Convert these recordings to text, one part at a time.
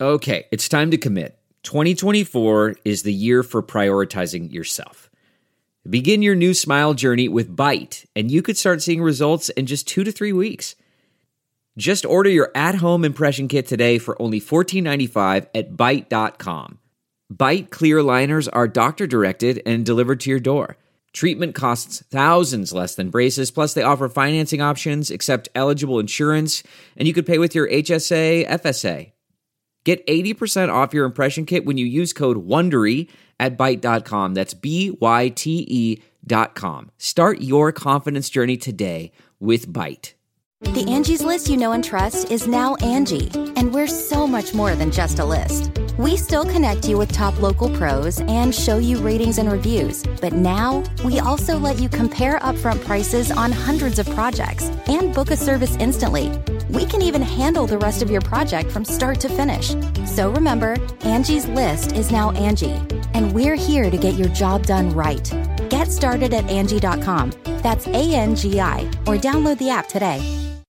Okay, it's time to commit. 2024 is the year for prioritizing yourself. Begin your new smile journey with Byte, and you could start seeing results in just 2 to 3 weeks. Just order your at-home impression kit today for only $14.95 at Byte.com. Byte clear liners are doctor-directed and delivered to your door. Treatment costs thousands less than braces, plus they offer financing options, accept eligible insurance, and you could pay with your HSA, FSA. Get 80% off your impression kit when you use code WONDERY at Byte.com. That's BYTE.com. Start your confidence journey today with Byte. The Angie's List you know and trust is now Angie, and we're so much more than just a list. We still connect you with top local pros and show you ratings and reviews, but now we also let you compare upfront prices on hundreds of projects and book a service instantly. We can even handle the rest of your project from start to finish. So remember, Angie's List is now Angie, and we're here to get your job done right. Get started at Angie.com. That's ANGI, or download the app today.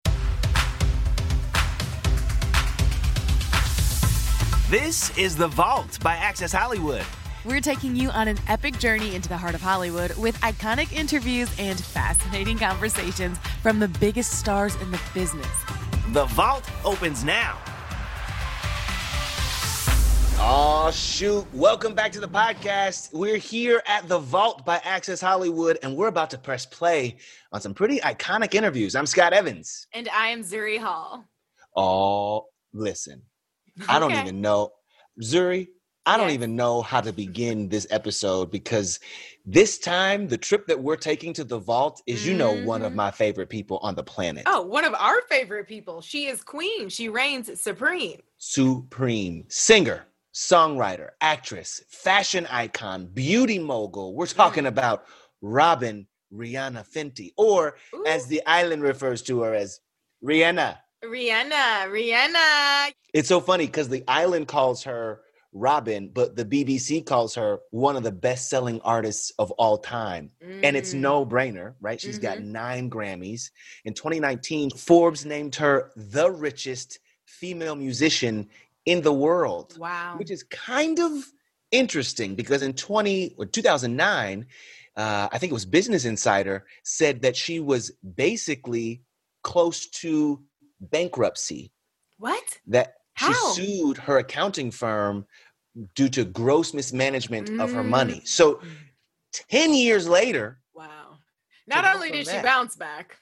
This is The Vault by Access Hollywood. We're taking you on an epic journey into the heart of Hollywood with iconic interviews and fascinating conversations from the biggest stars in the business. The Vault opens now. Oh, shoot. Welcome back to the podcast. We're here at The Vault by Access Hollywood, and we're about to press play on some pretty iconic interviews. I'm Scott Evans. And I am Zuri Hall. Oh, listen. I don't even know. Zuri, I don't even know how to begin this episode because this time, the trip that we're taking to the Vault is, one of my favorite people on the planet. Oh, one of our favorite people. She is queen. She reigns supreme. Supreme. Singer, songwriter, actress, fashion icon, beauty mogul. We're talking about Robyn Rihanna Fenty, or as the island refers to her as Rihanna. Rihanna. It's so funny because the island calls her Robyn, but the BBC calls her one of the best-selling artists of all time. And it's no brainer, right? She's got 9 Grammys. In 2019, Forbes named her the richest female musician in the world. Wow. Which is kind of interesting because in 2009, I think it was Business Insider said that she was basically close to bankruptcy. What? She sued her accounting firm due to gross mismanagement of her money. So 10 years later. Wow. Not only did she bounce back,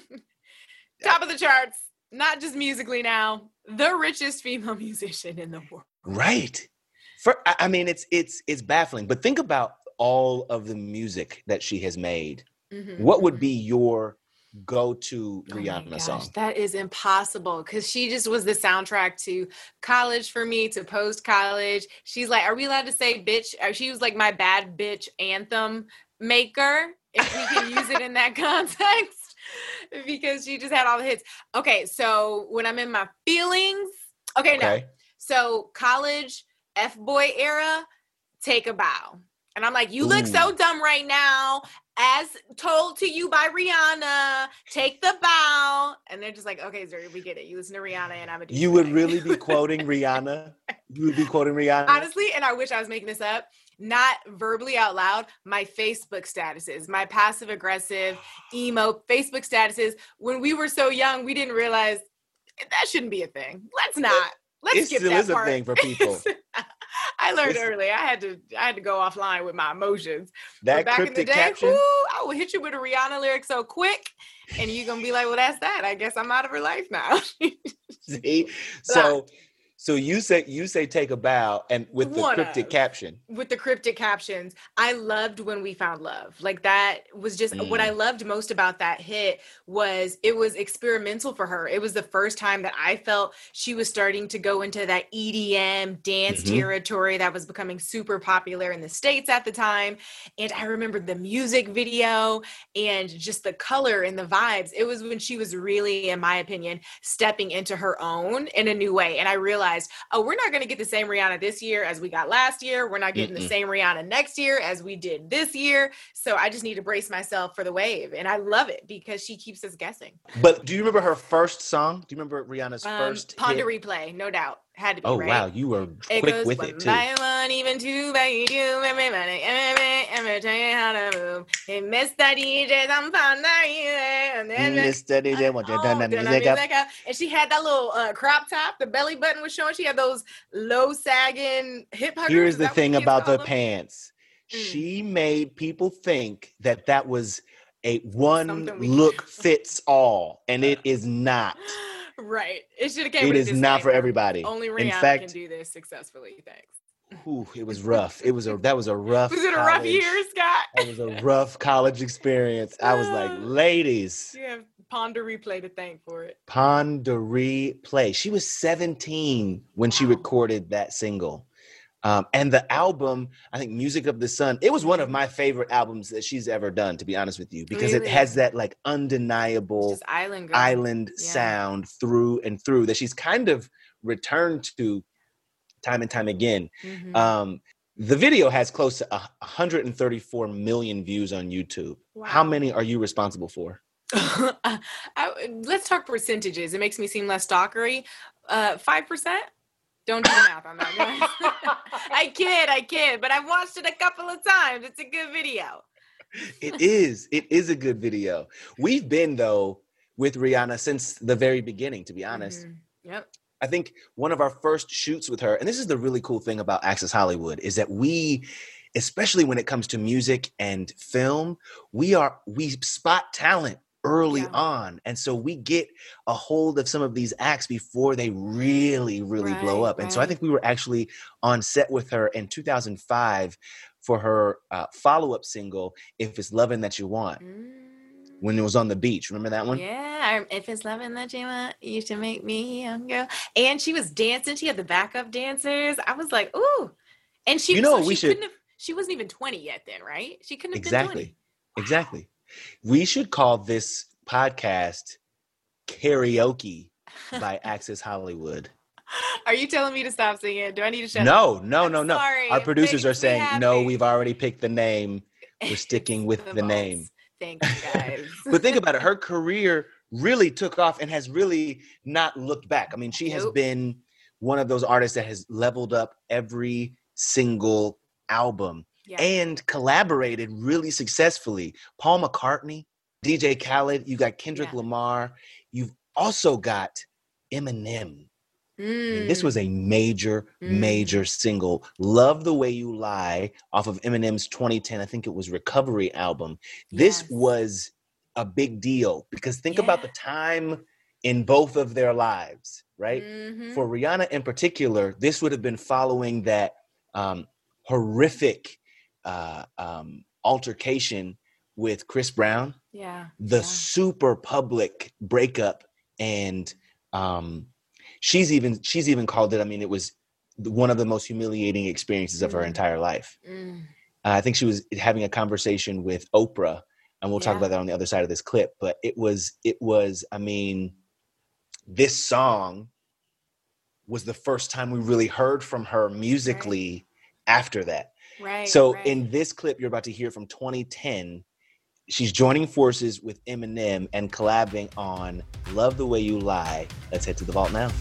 top of the charts, not just musically now, the richest female musician in the world. Right. It's baffling. But think about all of the music that she has made. What would be your go-to Rihanna song? That is impossible because she just was the soundtrack to college for me, to post-college. She's like, are we allowed to say bitch? She was like my bad bitch anthem maker, if we can use it in that context, because she just had all the hits. Okay, so when I'm in my feelings, so college F-boy era, Take a Bow. And I'm like, you look so dumb right now, as told to you by Rihanna, take the bow. And they're just like, okay, Zuri, we get it. You listen to Rihanna and I'm a douchebag. You would really be quoting Rihanna? You would be quoting Rihanna? Honestly, and I wish I was making this up, not verbally out loud, my Facebook statuses, my passive-aggressive, emo Facebook statuses. When we were so young, we didn't realize that shouldn't be a thing. Let's not. Let's skip that part. It still is a thing for people. I learned early. I had to go offline with my emotions. That back in the day, caption? I will hit you with a Rihanna lyric so quick, and you're gonna be like, "Well, that's that. I guess I'm out of her life now." See, so you say take a bow, and with the cryptic caption. With the cryptic captions, I loved When We Found Love. Like that was just what I loved most about that hit was it was experimental for her. It was the first time that I felt she was starting to go into that EDM dance territory that was becoming super popular in the States at the time. And I remember the music video and just the color and the vibes. It was when she was really, in my opinion, stepping into her own in a new way. And I realized, oh, we're not going to get the same Rihanna this year as we got last year. We're not getting the same Rihanna next year as we did this year. So I just need to brace myself for the wave. And I love it because she keeps us guessing. But do you remember her first song? Do you remember Rihanna's first Ponder hit? Replay, no doubt. Had to be, Oh, right? wow. You were It quick goes, with one it, too. by one, even two by two, everybody, every tell you how to move. Hey, Mr. DJ, I'm fond of you. And then, Mr. DJ, want you to turn that turn music up? And she had that little crop top, the belly button was showing. She had those low sagging hip huggers. Here's the Is that what thing kids about call the them? pants. Mm. She made people think that was a one Something we- look fits all, and it is not. Right. It should have came It with a is not for disclaimer. everybody. Only In Rihanna fact- can do this successfully. Thanks. Ooh, it was rough. That was a rough. Was it a rough college- year, Scott? That was a rough college experience. I was like, ladies, You have Ponder Replay to thank for it. Pondery Play. She was 17 when she Wow. recorded that single. And the album, I think Music of the Sun, it was one of my favorite albums that she's ever done, to be honest with you, because it Really? has that like undeniable Just Island Girl. island Yeah. sound through and through that she's kind of returned to time and time again. Mhm. The video has close to 134 million views on YouTube. How Wow. many are you responsible for? Let's talk percentages. It makes me seem less stalkery. 5%? Don't do the math on that, guys. I kid, but I've watched it a couple of times. It's a good video. It is a good video. We've been, though, with Rihanna since the very beginning, to be honest. Mhm. Yep. I think one of our first shoots with her, and this is the really cool thing about Access Hollywood, is that we, especially when it comes to music and film, we spot talent early Yeah. on. And so we get a hold of some of these acts before they really blow Right, up. And so I right. think we were actually on set with her in 2005 for her follow-up single, If It's Lovin' That You Want, when it was on the beach. Remember that one? Yeah, if it's loving that you want, you should make me young girl. And she was dancing. She had the backup dancers. I was like, ooh. And she, You know, so we she should- couldn't have, she wasn't even 20 yet then, right? She couldn't have been Exactly. 20. Exactly. We should call this podcast Karaoke by Access Hollywood. Are you telling me to stop singing? Do I need to shut up? No. I'm sorry. Our It producers are makes me saying, no, happy. we've already picked the name. We're sticking with the name. boss. Thanks, guys. But think about it. Her career really took off and has really not looked back. I mean, she has Nope. been one of those artists that has leveled up every single album Yeah. and collaborated really successfully. Paul McCartney, DJ Khaled, you got Kendrick Yeah. Lamar. You've also got Eminem. I mean, this Mm. was a major single. Love the Way You Lie off of Eminem's 2010, I think it was Recovery album. This Yes. was a big deal because think about Yeah. the time in both of their lives, right? Mhm. For Rihanna in particular, this would have been following that horrific altercation with Chris Brown, Yeah. the yeah. super public breakup, and she's even called it. I mean, it was one of the most humiliating experiences of her Mhm. entire life. Mm. I think she was having a conversation with Oprah, and we'll talk Yeah. about that on the other side of this clip. But it was. I mean, this song was the first time we really heard from her musically after that. Right. So right. in this clip you're about to hear from 2010, she's joining forces with Eminem and collabing on Love the Way You Lie. Let's head to the vault now.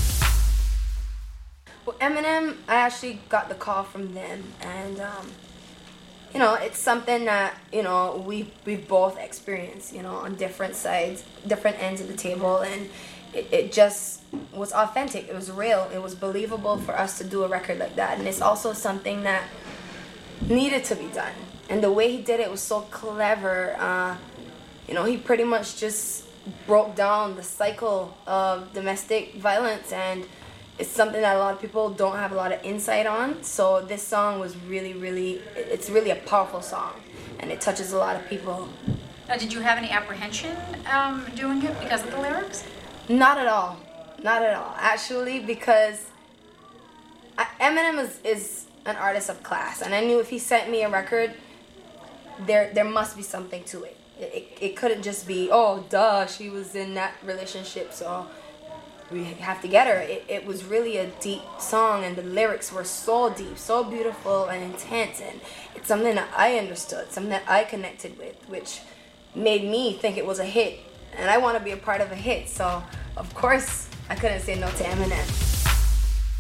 Well, Eminem, I actually got the call from them, and you know, it's something that, you know, we've both experienced, you know, on different sides, different ends of the table, and it just was authentic. It was real. It was believable for us to do a record like that, and it's also something that needed to be done. And the way he did it was so clever. You know, he pretty much just broke down the cycle of domestic violence, and it's something that a lot of people don't have a lot of insight on. So this song was it's really a powerful song, and it touches a lot of people. Now, did you have any apprehension doing it because of the lyrics? Not at all. Not at all. Actually, because Eminem is an artist of class, and I knew if he sent me a record, there must be something to it. It couldn't just be, oh, duh, she was in that relationship, so we have to get her. It was really a deep song, and the lyrics were so deep, so beautiful and intense, and it's something that I understood, something that I connected with, which made me think it was a hit, and I want to be a part of a hit, so of course I couldn't say no to Eminem.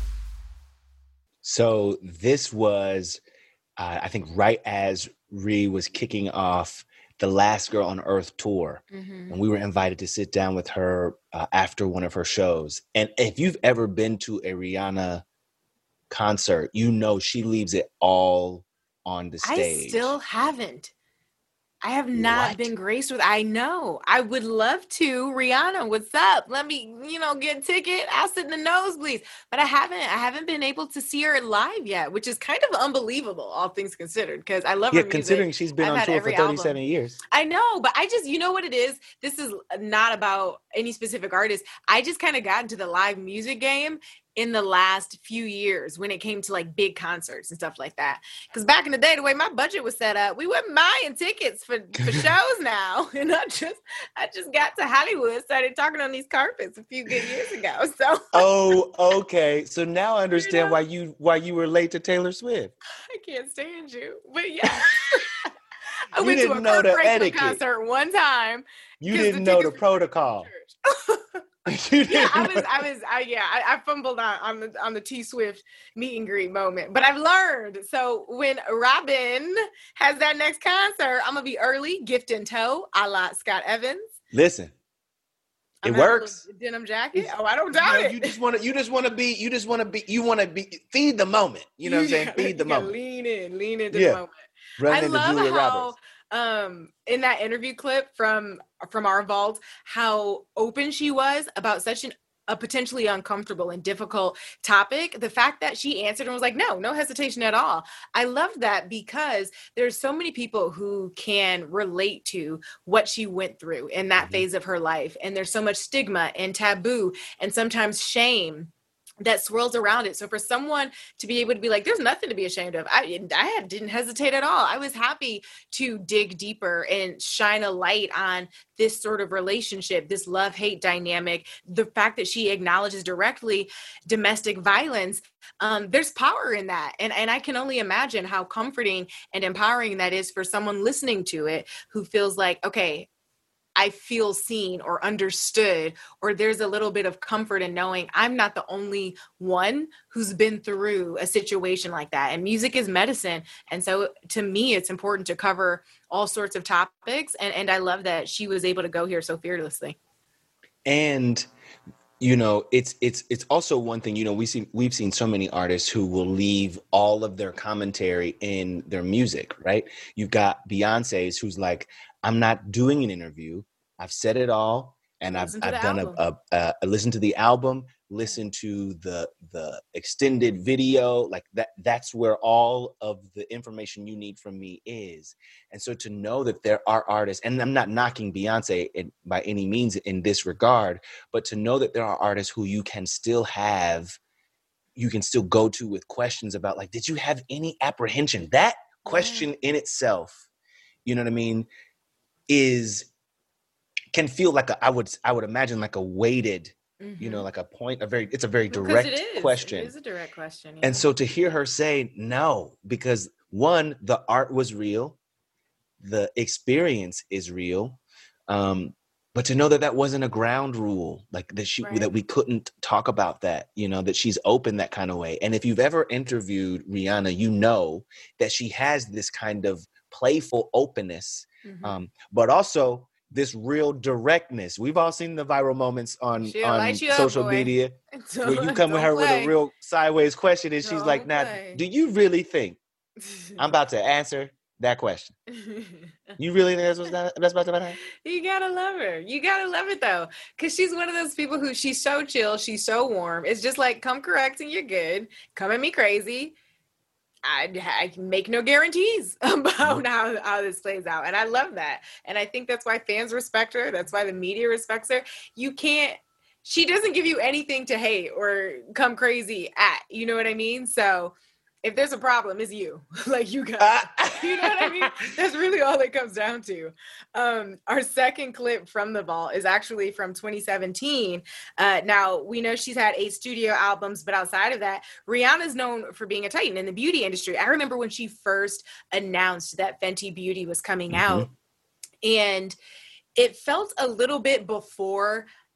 So this was, I think, right as Rhea was kicking off the Last Girl on Earth tour. And we were invited to sit down with her after one of her shows. And if you've ever been to a Rihanna concert, you know she leaves it all on the stage. I still haven't. I have not been graced with. I know. I would love to. Rihanna, what's up? Let me, get a ticket. I'll sit in the nosebleeds. But I haven't been able to see her live yet, which is kind of unbelievable, all things considered, because I love her music. Considering she's been on tour for 37 years. I know, but I just, you know what it is? This is not about any specific artist. I just kind of got into the live music game in the last few years when it came to like big concerts and stuff like that. Because back in the day, the way my budget was set up, we weren't buying tickets for shows now. And I just got to Hollywood, started talking on these carpets a few good years ago. So oh, okay. So now I understand why you were late to Taylor Swift. I can't stand you, but yeah. I went to a Kurt Franklin concert one time. You didn't know the protocol. I fumbled on the T Swift meet and greet moment, but I've learned. So when Robin has that next concert, I'm gonna be early, gift in tow, a la Scott Evans. Listen, it works. Denim jacket. Oh, I don't doubt it. You want to feed the moment. You know what I'm saying? Feed the moment. Lean into the moment. I love how in that interview clip from our vault, how open she was about such a potentially uncomfortable and difficult topic. The fact that she answered and was like, no hesitation at all. I love that because there's so many people who can relate to what she went through in that phase of her life. And there's so much stigma and taboo and sometimes shame that swirls around it. So for someone to be able to be like, there's nothing to be ashamed of. I didn't hesitate at all. I was happy to dig deeper and shine a light on this sort of relationship, this love-hate dynamic, the fact that she acknowledges directly domestic violence. There's power in that. And I can only imagine how comforting and empowering that is for someone listening to it who feels like, okay, I feel seen or understood, or there's a little bit of comfort in knowing I'm not the only one who's been through a situation like that. And music is medicine. And so to me, it's important to cover all sorts of topics. And I love that she was able to go here so fearlessly. And, it's also one thing, we've seen so many artists who will leave all of their commentary in their music, right? You've got Beyonce's who's like, I'm not doing an interview. I've said it all. And I've done a listen to the album, listen to the extended video, like that's where all of the information you need from me is. And so to know that there are artists, and I'm not knocking Beyonce by any means in this regard, but to know that there are artists who you can still go to with questions about, like, did you have any apprehension? That question in itself, you know what I mean, can feel like I would imagine like a weighted, like a point, it's a very direct question. It is a direct question. Yeah. And so to hear her say no, because one, the art was real, the experience is real, but to know that wasn't a ground rule, like that we couldn't talk about that, that she's open that kind of way. And if you've ever interviewed Rihanna, you know that she has this kind of playful openness, but also this real directness. We've all seen the viral moments on social media where you come with her with a real sideways question and she's like, now, do you really think I'm about to answer that question? You really think that's about to happen? You gotta love her. You gotta love it though, because she's one of those people who she's so chill, she's so warm. It's just like, come correct and you're good. Come at me crazy. I make no guarantees about how this plays out. And I love that. And I think that's why fans respect her. That's why the media respects her. She doesn't give you anything to hate or come crazy at, you know what I mean? So if there's a problem, it's you. Like, you got you know what I mean? That's really all it comes down to. Our second clip from the vault is actually from 2017. Now, we know she's had 8 studio albums, but outside of that, Rihanna's known for being a titan in the beauty industry. I remember when she first announced that Fenty Beauty was coming out, and it felt a little bit before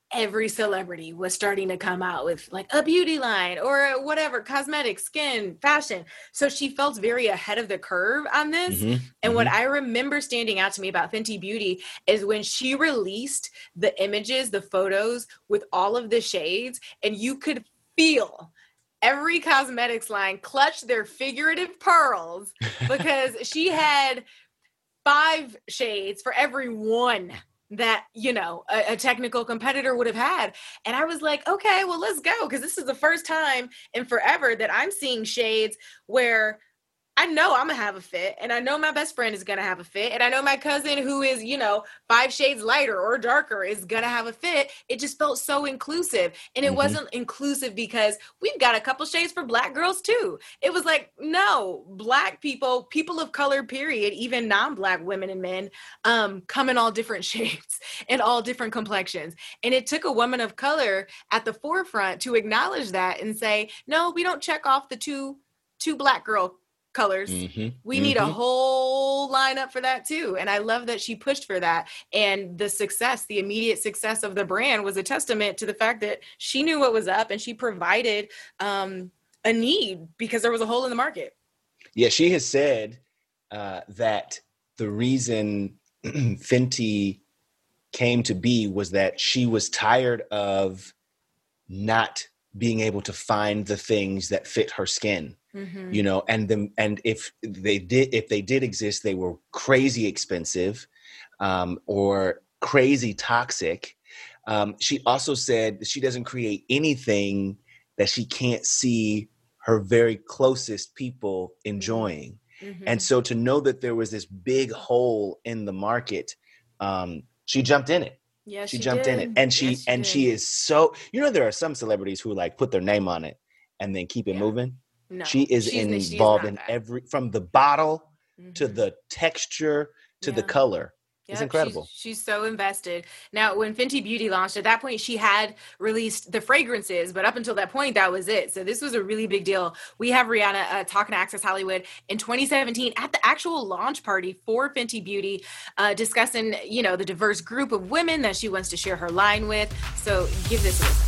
every celebrity was starting to come out with like a beauty line or whatever, cosmetics, skin, fashion. So she felt very ahead of the curve on this. And what I remember standing out to me about Fenty Beauty is when she released the images, the photos with all of the shades, and you could feel every cosmetics line clutch their figurative pearls because she had 5 shades for every one that, you know, a technical competitor would have had. And I was like, okay, well, let's go. Because this is the first time in forever that I'm seeing shades where I know I'm going to have a fit. And I know my best friend is going to have a fit. And I know my cousin who is, you know, 5 shades lighter or darker is going to have a fit. It just felt so inclusive. And it wasn't inclusive because we've got a couple shades for Black girls too. It was like, no, Black people, people of color, period, even non-Black women and men come in all different shades and all different complexions. And it took a woman of color at the forefront to acknowledge that and say, no, we don't check off the two Black girl colors. We need a whole lineup for that too. And I love that she pushed for that. And the success, the immediate success of the brand was a testament to the fact that she knew what was up and she provided a need because there was a hole in the market. Yeah, she has said that the reason Fenty came to be was that she was tired of not being able to find the things that fit her skin. You know, and if they did exist, they were crazy expensive or crazy toxic. She also said that she doesn't create anything that she can't see her very closest people enjoying. And so to know that there was this big hole in the market, she jumped in it. Yeah, she jumped in it, and she is so. You know, there are some celebrities who like put their name on it and then keep it moving. No, she is involved in every, from the bottle to the texture to the color. It's incredible. She's so invested. Now, when Fenty Beauty launched, at that point, she had released the fragrances, but up until that point, that was it. So this was a really big deal. We have Rihanna talking to Access Hollywood in 2017 at the actual launch party for Fenty Beauty, discussing, you know, the diverse group of women that she wants to share her line with. So give this a listen.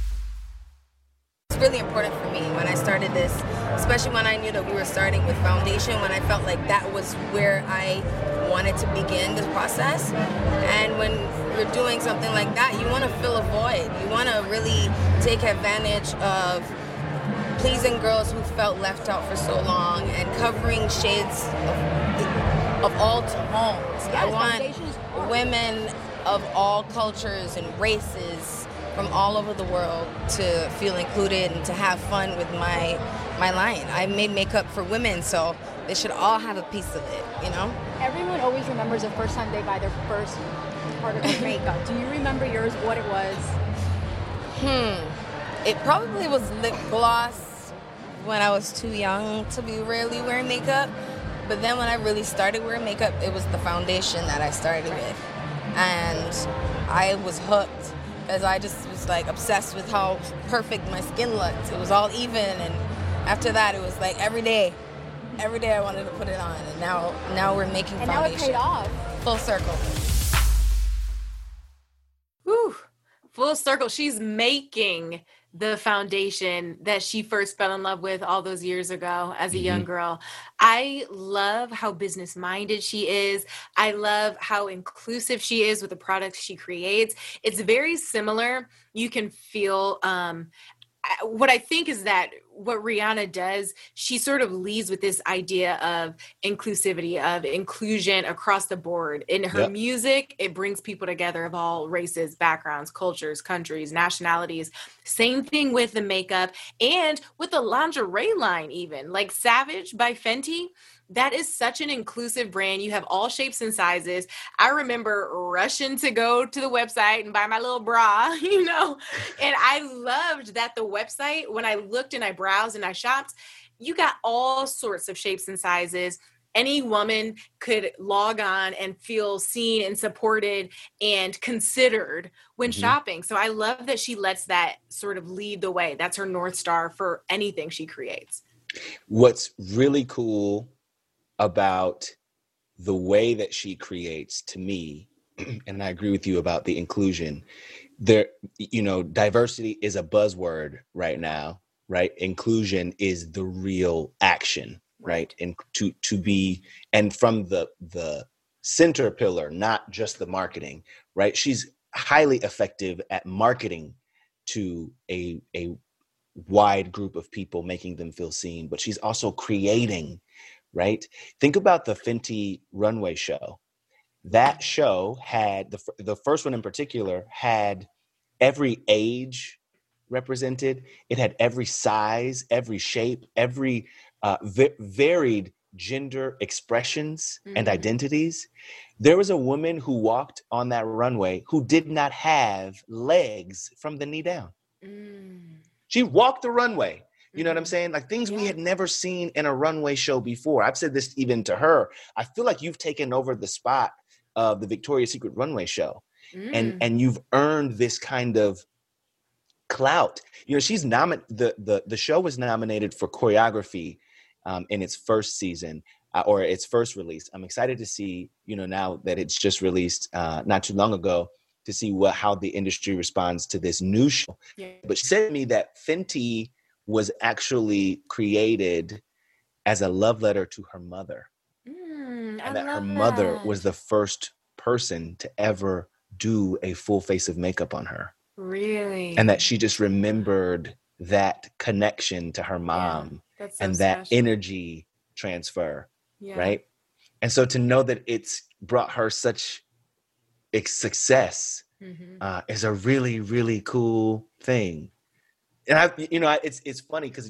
It's really important for me when I started this, especially when I knew that we were starting with foundation, when I felt like that was where I wanted to begin this process. And when you're doing something like that, you want to fill a void. You want to really take advantage of pleasing girls who felt left out for so long and covering shades of all tones. Yes, I want women of all cultures and races from all over the world to feel included and to have fun with my line. I made makeup for women, so they should all have a piece of it, you know? Everyone always remembers the first time they buy their first article of makeup. Do you remember yours, what it was? It probably was lip gloss when I was too young to be really wearing makeup. But then when I really started wearing makeup, it was the foundation that I started with. And I was hooked. Because I just was like obsessed with how perfect my skin looked. It was all even, and after that it was like every day I wanted to put it on, and now we're making foundation. And now it paid off. Full circle. Whew. Full circle. She's making the foundation that she first fell in love with all those years ago as a young girl. I love how business-minded she is. I love how inclusive she is with the products she creates. It's very similar. You can feel what I think is that what Rihanna does, she sort of leads with this idea of inclusivity, of inclusion across the board. In her music, it brings people together of all races, backgrounds, cultures, countries, nationalities. Same thing with the makeup and with the lingerie line even. Like Savage by Fenty, that is such an inclusive brand. You have all shapes and sizes. I remember rushing to go to the website and buy my little bra, you know, and I loved that the website, when I looked and I browsed and I shopped, you got all sorts of shapes and sizes. Any woman could log on and feel seen and supported and considered when shopping. So I love that she lets that sort of lead the way. That's her North Star for anything she creates. What's really cool about the way that she creates, to me, and I agree with you about the inclusion, there, diversity is a buzzword right now, right? Inclusion is the real action, right? And to be, and from the center pillar, not just the marketing, right? She's highly effective at marketing to a wide group of people, making them feel seen, but she's also creating, right? Think about the Fenty runway show. That show had, the first one in particular, had every age represented. It had every size, every shape, every varied gender expressions and identities. There was a woman who walked on that runway who did not have legs from the knee down. She walked the runway. You know what I'm saying? Like things we had never seen in a runway show before. I've said this even to her. I feel like you've taken over the spot of the Victoria's Secret runway show. And you've earned this kind of clout. She's the show was nominated for choreography in its first season or its first release. I'm excited to see, now that it's just released not too long ago, to see how the industry responds to this new show. But she said to me that Fenty was actually created as a love letter to her mother. And that her mother was the first person to ever do a full face of makeup on her. Really? And that she just remembered that connection to her mom and that energy transfer, right? And so to know that it's brought her such success is a really, really cool thing. And it's funny because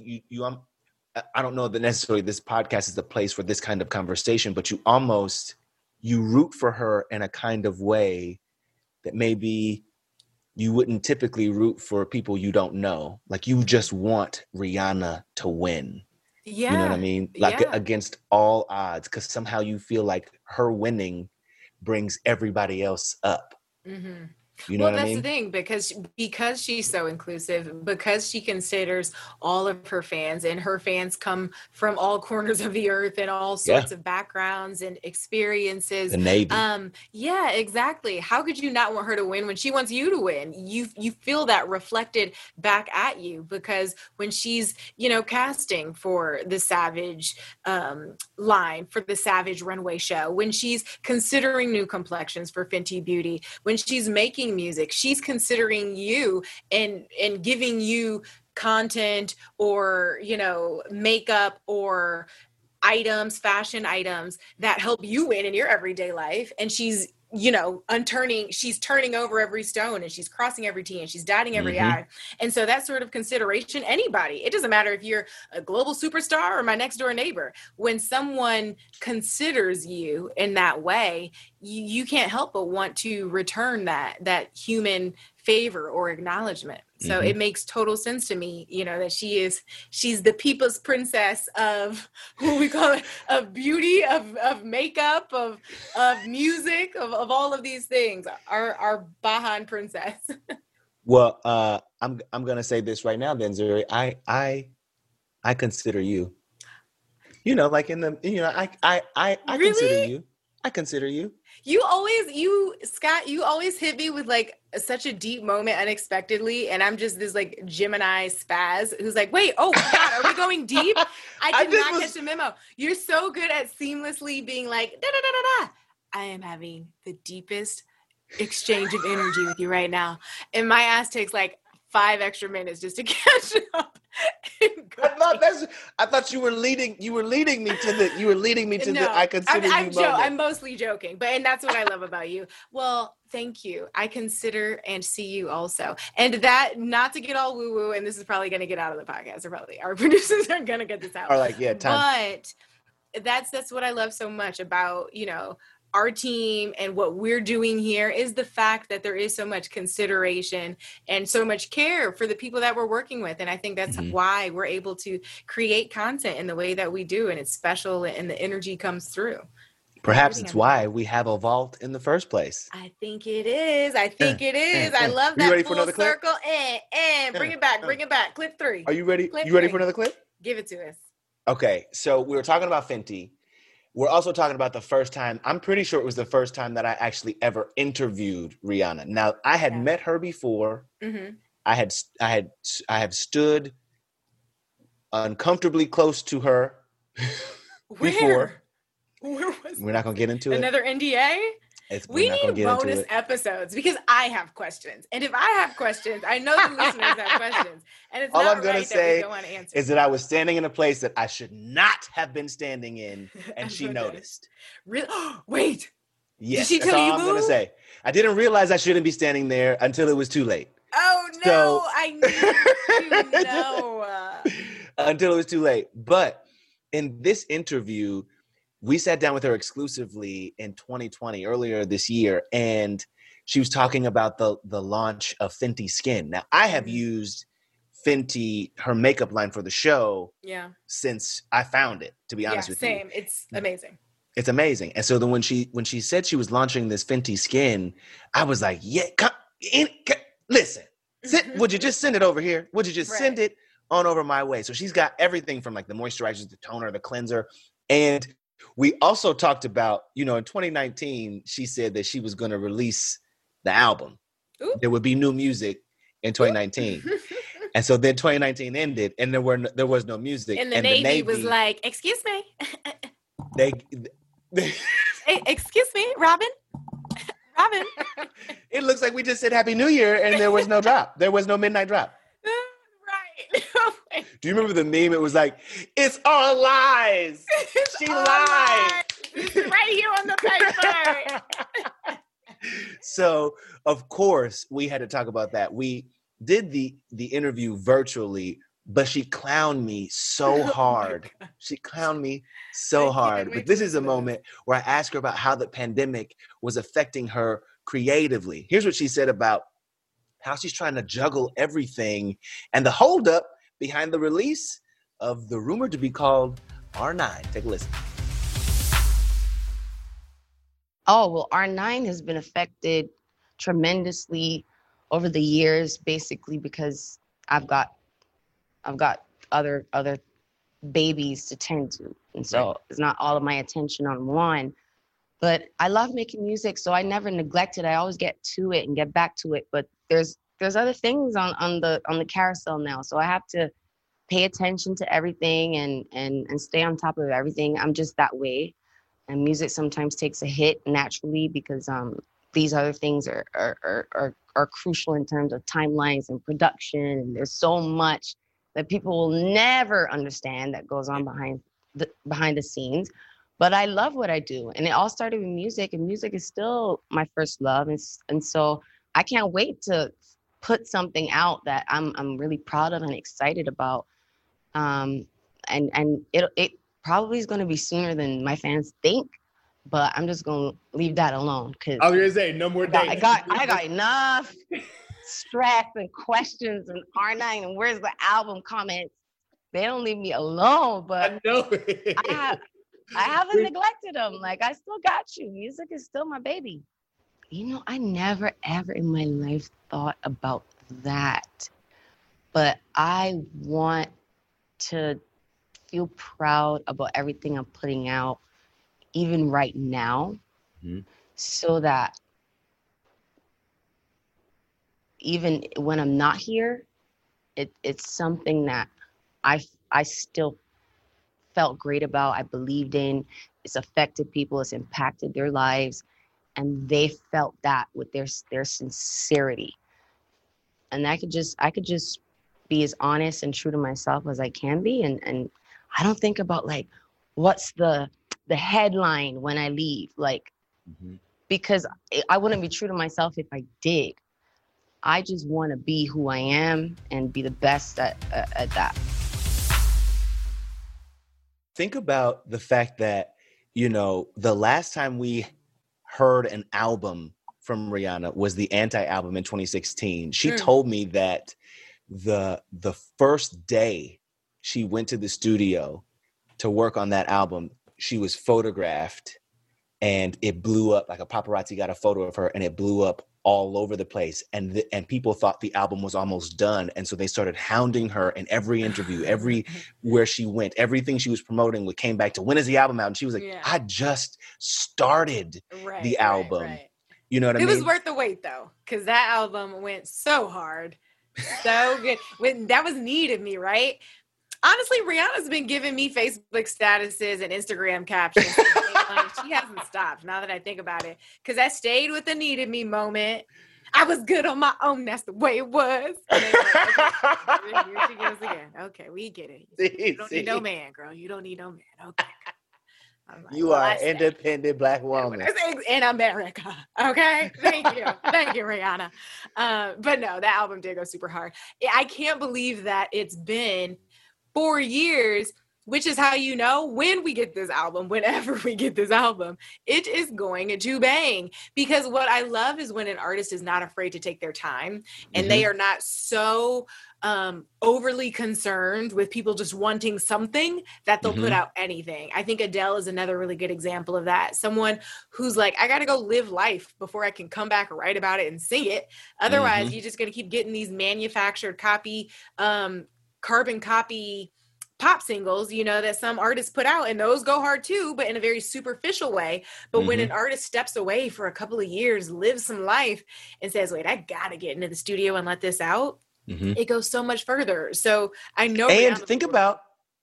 I don't know that necessarily this podcast is the place for this kind of conversation, but you root for her in a kind of way that maybe you wouldn't typically root for people you don't know. Like you just want Rihanna to win. Yeah. You know what I mean? Like against all odds, because somehow you feel like her winning brings everybody else up. You know what I mean? That's the thing, because she's so inclusive, because she considers all of her fans, and her fans come from all corners of the earth and all sorts of backgrounds and experiences. The Navy. Yeah, exactly. How could you not want her to win when she wants you to win? You feel that reflected back at you, because when she's, casting for the Savage line, for the Savage runway show, when she's considering new complexions for Fenty Beauty, when she's making music, she's considering you and giving you content or makeup or items, fashion items that help you win in your everyday life. And she's she's turning over every stone, and she's crossing every T, and she's dotting every I. And so that sort of consideration, anybody, it doesn't matter if you're a global superstar or my next door neighbor, when someone considers you in that way, you can't help but want to return that human favor or acknowledgement. So it makes total sense to me, that she's the people's princess of what we call it, of beauty, of makeup, of music, of all of these things, our Bahan princess. Well, I'm going to say this right now, then, Zuri. I consider you, like in the, I really? consider you. I consider you. Scott, you always hit me with like such a deep moment unexpectedly. And I'm just this like Gemini spaz who's like, wait, oh God, are we going deep? I did not catch the memo. You're so good at seamlessly being like, da da da da da. I am having the deepest exchange of energy with you right now. And my ass takes like 5 extra minutes just to catch up. I thought you were leading me to the I consider you moment. I'm mostly joking, and that's what I love about you. Well, thank you. I consider and see you also. And that, not to get all woo woo, and this is probably going to get out of the podcast, or probably our producers are going to get this out. Or like, yeah, time. But that's what I love so much about, our team and what we're doing here, is the fact that there is so much consideration and so much care for the people that we're working with. And I think that's why we're able to create content in the way that we do. And it's special, and the energy comes through. Perhaps it's why we have a vault in the first place. I think it is. I love that. You ready for another clip? Circle. Bring it back. Clip 3. Are you ready? Clip you ready 3. for another clip? Give it to us. Okay. So we were talking about Fenty. we're also talking about the first time. I'm pretty sure it was the first time that I actually ever interviewed Rihanna. Now, I had met her before. Mm-hmm. I have stood uncomfortably close to her before. Where was We're not going to get into it. Another NDA? We need bonus it. episodes because I have questions. And if I have questions, I know the listeners have questions. And it's all not I'm going right to say that we don't answer. is that I was standing in a place that I should not have been standing in, and she noticed. Really? Wait. Yes, did she tell that's you, all I'm going to say. I didn't realize I shouldn't be standing there until it was too late. Oh, no. So, I need to know. Until it was too late. But in this interview, we sat down with her exclusively in 2020, earlier this year, and she was talking about the launch of Fenty Skin. Now, I have used Fenty, her makeup line for the show, since I found it, to be honest with you. Same. It's amazing. It's amazing. And so then when she said she was launching this Fenty Skin, I was like, listen, would you just send it over here? Would you just send it on over my way? So she's got everything from like the moisturizer, the toner, the cleanser. And we also talked about, in 2019, she said that she was going to release the album. Ooh. There would be new music in 2019. And so then 2019 ended and there was no music. And the Navy was like, excuse me. Excuse me, Robin. It looks like we just said Happy New Year and there was no drop. There was no midnight drop. Right. Do you remember the meme? It was like, it's all lies. She lied. It's right here on the paper. So, of course, we had to talk about that. We did the interview virtually, but she clowned me so hard. She clowned me so hard. But this is a moment where I asked her about how the pandemic was affecting her creatively. Here's what she said about how she's trying to juggle everything and the holdup behind the release of the rumored to be called R9. Take a listen. Oh, well, R9 has been affected tremendously over the years, basically because I've got other babies to tend to. And so It's not all of my attention on one. But I love making music, so I never neglect it. I always get to it and get back to it. But there's other things on the carousel now. So I have to pay attention to everything and stay on top of everything. I'm just that way. And music sometimes takes a hit naturally because these other things are crucial in terms of timelines and production. And there's so much that people will never understand that goes on behind the scenes. But I love what I do. And it all started with music, and music is still my first love. And so I can't wait to put something out that I'm really proud of and excited about. And it probably is going to be sooner than my fans think, but I'm just going to leave that alone. Cause I was going to say, no more dates. I got enough stress and questions and R9 and where's the album comments. They don't leave me alone, but I know. I haven't neglected them. Like, I still got you. Music is still my baby. I never, ever in my life thought about that. But I want to feel proud about everything I'm putting out, even right now, so that even when I'm not here, it's something that I still felt great about, I believed in. It's affected people, it's impacted their lives, and they felt that with their sincerity. And I could just be as honest and true to myself as I can be, and I don't think about like what's the headline when I leave, like because I wouldn't be true to myself if I did. I just want to be who I am and be the best at that. Think about the fact that, the last time we heard an album from Rihanna was the Anti album in 2016. She told me that the first day she went to the studio to work on that album, she was photographed and it blew up. Like a paparazzi got a photo of her and it blew up all over the place, and people thought the album was almost done, and so they started hounding her in every interview, where she went, everything she was promoting, came back to, when is the album out? And she was like, I just started the album. Right. You know what I mean? It was worth the wait though, because that album went so hard, so good. That was Need of Me, right? Honestly, Rihanna's been giving me Facebook statuses and Instagram captions. She hasn't stopped, now that I think about it. Because I stayed with the Need of Me moment. I was good on my own. That's the way it was. And then, okay, here she goes again. Okay, we get it. You don't need no man, girl. You don't need no man. Okay. Like, you are an independent Black woman. In America. Okay? Thank you. Thank you, Rihanna. But no, that album did go super hard. I can't believe that it's been 4 years, which is how you know when we get this album, whenever we get this album, it is going to bang. Because what I love is when an artist is not afraid to take their time and they are not so overly concerned with people just wanting something that they'll put out anything. I think Adele is another really good example of that. Someone who's like, I got to go live life before I can come back and write about it and sing it. Otherwise, you're just going to keep getting these manufactured carbon copy pop singles, that some artists put out, and those go hard too, but in a very superficial way. But when an artist steps away for a couple of years, lives some life, and says, wait, I gotta get into the studio and let this out, it goes so much further. So I know. And think about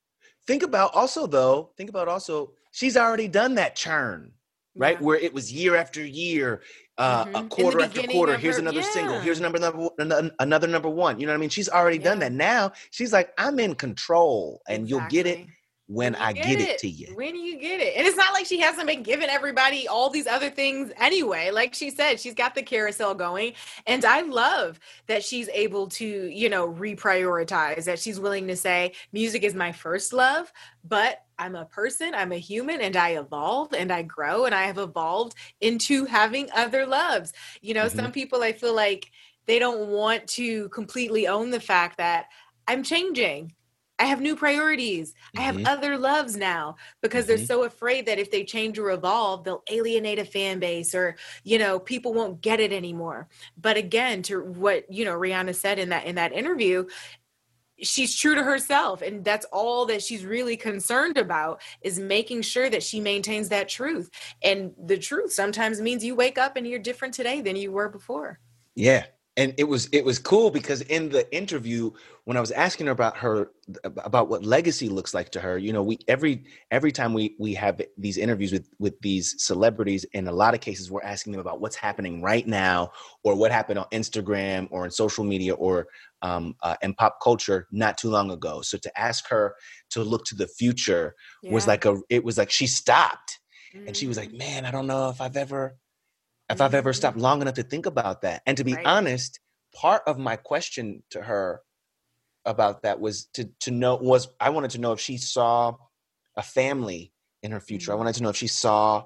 also, she's already done that churn, right? Where it was year after year, a quarter after quarter. Here's another single. Here's another number one. You know what I mean? She's already done that. Now she's like, I'm in control, and you'll get it when I get it to you. When you get it. And it's not like she hasn't been giving everybody all these other things anyway. Like she said, she's got the carousel going. And I love that she's able to, reprioritize, that she's willing to say, music is my first love, but I'm a person, I'm a human, and I evolve and I grow, and I have evolved into having other loves. Some people, I feel like they don't want to completely own the fact that I'm changing. I have new priorities. I have other loves now, because they're so afraid that if they change or evolve, they'll alienate a fan base, or, people won't get it anymore. But again, to what, Rihanna said in that interview, she's true to herself. And that's all that she's really concerned about, is making sure that she maintains that truth. And the truth sometimes means you wake up and you're different today than you were before. Yeah. And it was cool, because in the interview, when I was asking her about what legacy looks like to her, we every time we have these interviews with these celebrities, in a lot of cases, we're asking them about what's happening right now, or what happened on Instagram or in social media, or in pop culture not too long ago. So to ask her to look to the future was like she stopped, and she was like, man, I don't know if I've ever stopped long enough to think about that. And to be honest, part of my question to her about that was I wanted to know if she saw a family in her future. I wanted to know if she saw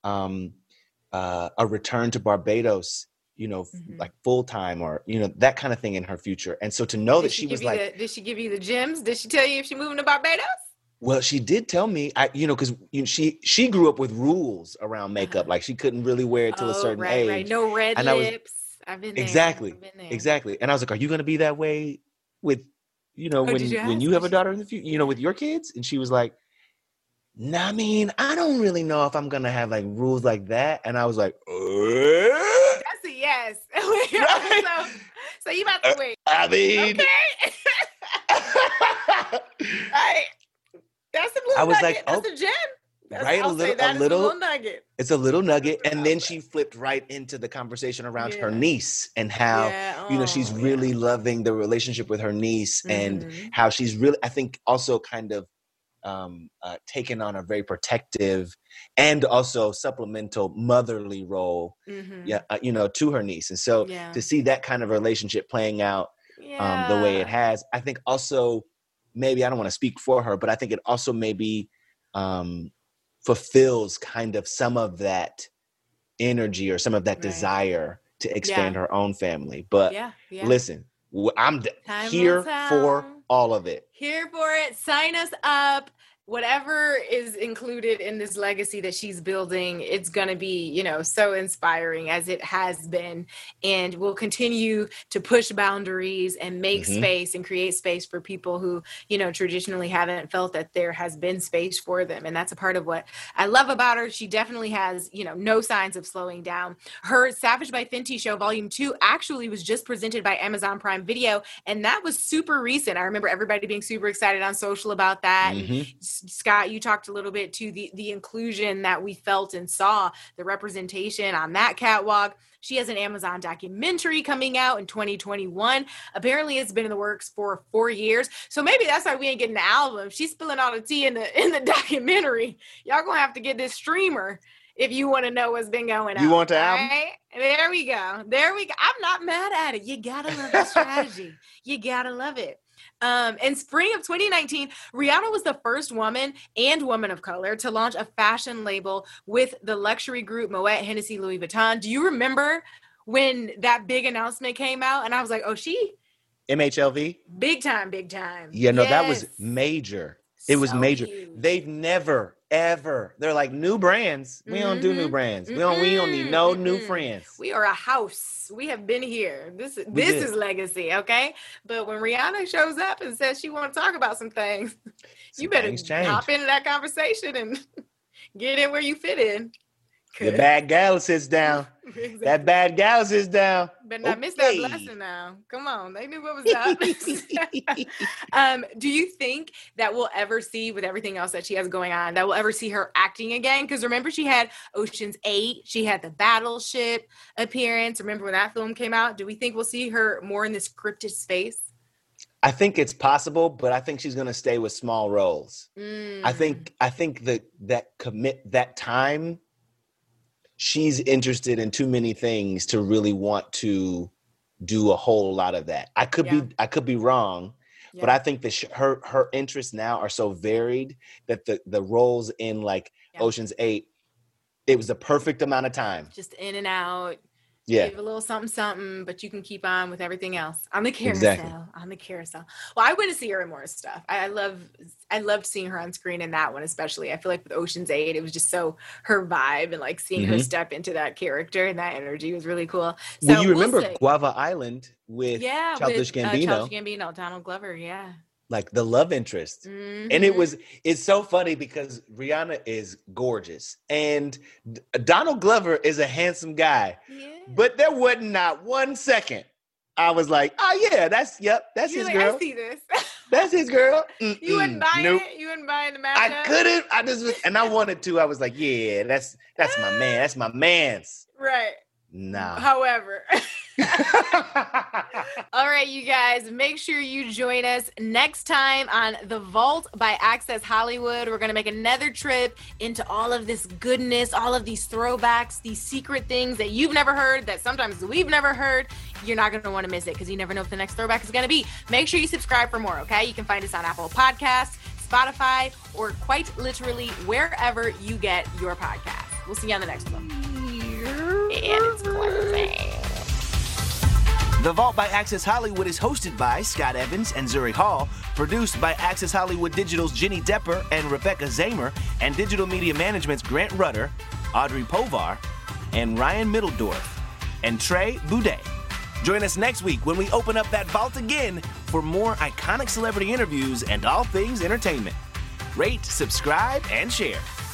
a return to Barbados, like full time, or, that kind of thing in her future. And so to know that she was like, did she give you the gems? Did she tell you if she's moving to Barbados? Well, she did tell me, because she grew up with rules around makeup. Like, she couldn't really wear it till a certain age. Right. No red lips. I've been there. Exactly. And I was like, are you going to be that way with, when you have a daughter in the future, with your kids? And she was like, nah, I mean, I don't really know if I'm going to have like rules like that. And I was like, That's a yes. Right? So you about to wait. I mean. Okay. Right. That's a little nugget. That's a gem. A little nugget. It's a little nugget. And then she flipped right into the conversation around her niece, and how, she's really loving the relationship with her niece, and how she's really, I think, also kind of taken on a very protective and also supplemental motherly role, to her niece. And so to see that kind of relationship playing out the way it has, I think also, maybe, I don't want to speak for her, but I think it also maybe fulfills kind of some of that energy, or some of that desire to expand her own family. But listen, I'm here for all of it. Here for it. Sign us up. whatever is included in this legacy that she's building, it's going to be, you know, so inspiring as it has been, and will continue to push boundaries and make space and create space for people who, you know, traditionally haven't felt that there has been space for them. And that's a part of what I love about her. She definitely has, you know, no signs of slowing down. Her Savage by Fenty show, Volume 2, actually was just presented by Amazon Prime Video, and that was super recent. I remember everybody being super excited on social about that. And Scott, you talked a little bit to the inclusion that we felt and saw, the representation on that catwalk. She has an Amazon documentary coming out in 2021. Apparently it's been in the works for 4 years. So maybe that's why we ain't getting the album. She's spilling all the tea in the documentary. Y'all gonna have to get this streamer if you want to know what's been going on. You want the album? Right? There we go. I'm not mad at it. You gotta love the strategy. You gotta love it. In spring of 2019, Rihanna was the first woman and woman of color to launch a fashion label with the luxury group Moet Hennessy Louis Vuitton. Do you remember when that big announcement came out? And I was like, oh, she? MHLV? Big time, big time. Yeah, no, that was major. It was major. Huge. They've never, ever. They're like new brands. We don't do new brands. We don't need no new friends. We are a house. We have been here. This is legacy, okay? But when Rihanna shows up and says she want to talk about some things, you better hop into that conversation and get in where you fit in. The bad gal sits down. Exactly. That bad gal sits down. But not miss that blessing now. Come on. They knew what was up. Do you think that we'll ever see, with everything else that she has going on, that we'll ever see her acting again? Because remember, she had Ocean's 8. She had the Battleship appearance. Remember when that film came out? Do we think we'll see her more in this scripted space? I think it's possible, but I think she's going to stay with small roles. I think that time, she's interested in too many things to really want to do a whole lot of that. I could be wrong, but I think that her interests now are so varied that the roles in like Ocean's 8, it was the perfect amount of time. Just in and out. Yeah. Give a little something, but you can keep on with everything else. On the carousel. Exactly. On the carousel. Well, I want to see her in more stuff. I loved seeing her on screen in that one, especially. I feel like with Ocean's 8, it was just so her vibe, and like seeing her step into that character and that energy was really cool. So well, you remember Guava Island with Childish Gambino. Childish Gambino, Donald Glover, like the love interest. And it's so funny because Rihanna is gorgeous and Donald Glover is a handsome guy, but there wasn't not 1 second I was like, oh yeah, that's his girl. I see this. That's his girl. You wouldn't buy it? You wouldn't buy the matchup? I couldn't. And I wanted to. I was like, yeah, that's my man. That's my man's. Right. Nah. However. All right, you guys, make sure you join us next time on The Vault by Access Hollywood. We're going to make another trip into all of this goodness, all of these throwbacks, these secret things that you've never heard, that sometimes we've never heard. You're not going to want to miss it because you never know what the next throwback is going to be. Make sure you subscribe for more, okay? You can find us on Apple Podcasts, Spotify, or quite literally wherever you get your podcasts. We'll see you on the next one. And it's closing. The Vault by Access Hollywood is hosted by Scott Evans and Zurich Hall, produced by Access Hollywood Digital's Jenny Depper and Rebecca Zamer, and Digital Media Management's Grant Rudder, Audrey Povar, and Ryan Middledorf, and Trey Boudet. Join us next week when we open up that vault again for more iconic celebrity interviews and all things entertainment. Rate, subscribe, and share.